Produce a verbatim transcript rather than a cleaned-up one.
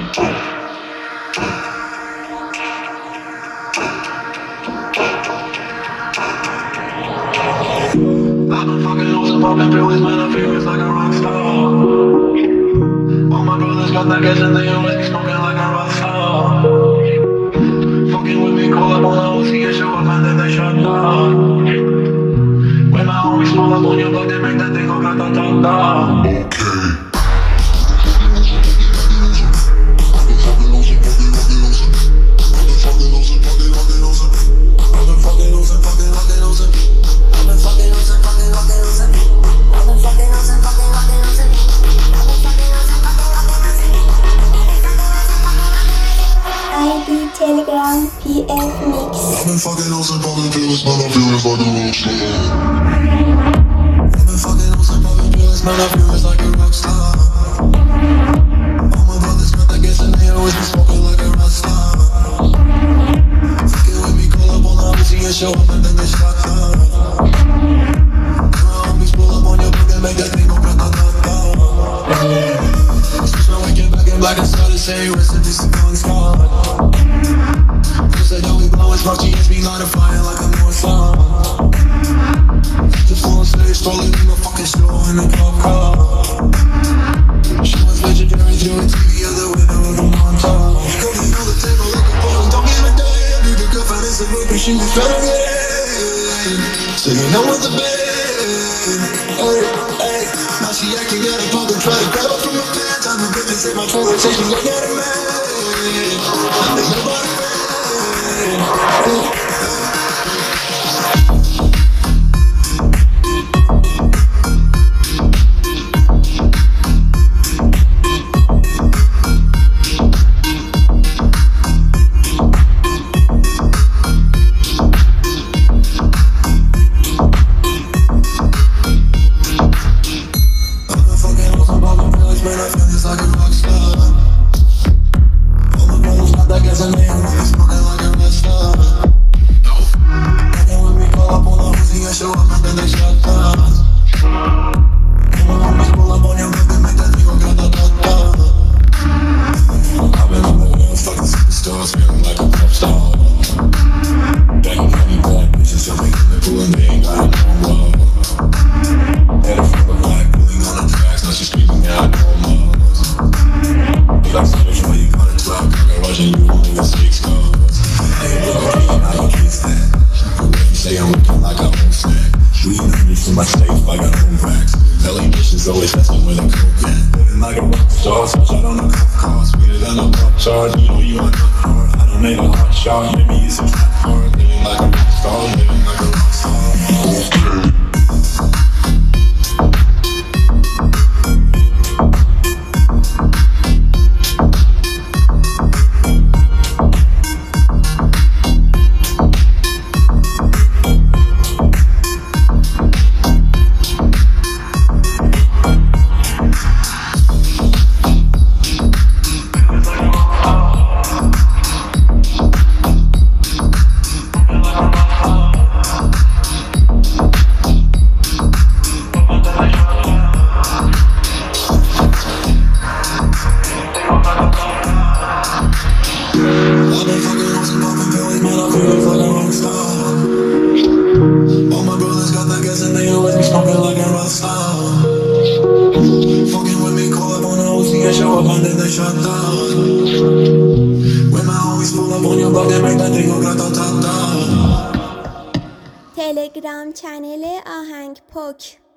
I've been fucking losing, popping pills, man, I feel it's like a rock star. All my brothers got that gas and they always be smoking like a rock star. Fucking with me, call up on the O C and show up and then they shut down. When my homies pull up on your block, they make that thing go grata-ta-ta. Okay. Telegram P F Mix. I've been fucking on some poppin' pills, man, I feel it's like a rock star. I've been fucking on some poppin' pills, man, I feel it's like a rock star. All my brothers got that gas and they always be smoking like a rock star. Fucking with me, call up on the O C and show up and then they shut down. My homies pull up on your block and make that thing go grata-ta-ta. Switch my way, get back in black and started saying rest in peace to Gun Squad. Smoke G S be light a fire like a North Star. Just on stage, strolling in the fucking store in a cop car. She was legendary through a T V at the window of the montage. Cooking on the table like a boss, don't give a damn. You could go find us a book and she was trying to get in. Singing on with the band. Hey, hey. Now she acting out of pocket, try to grab up from my pants. I'm a bitch and say my transportation like out of man. And there's nobody man. Always messing with a coke can. Living like a rock star, touch out on a cup car. Sweeter than a pop charge, you know you are not hard. I don't make a hot shot, maybe it's a trap hard. Living like a rock star, living like a rock star. Okay. All my brothers got that gas and they always be smoking like a rock star. Fucking with me, call up on the O C and show up and then they shut down. When my homies pull up on your block, they make that thing go grata-ta-ta. تلگرام چنل آهنگ پک.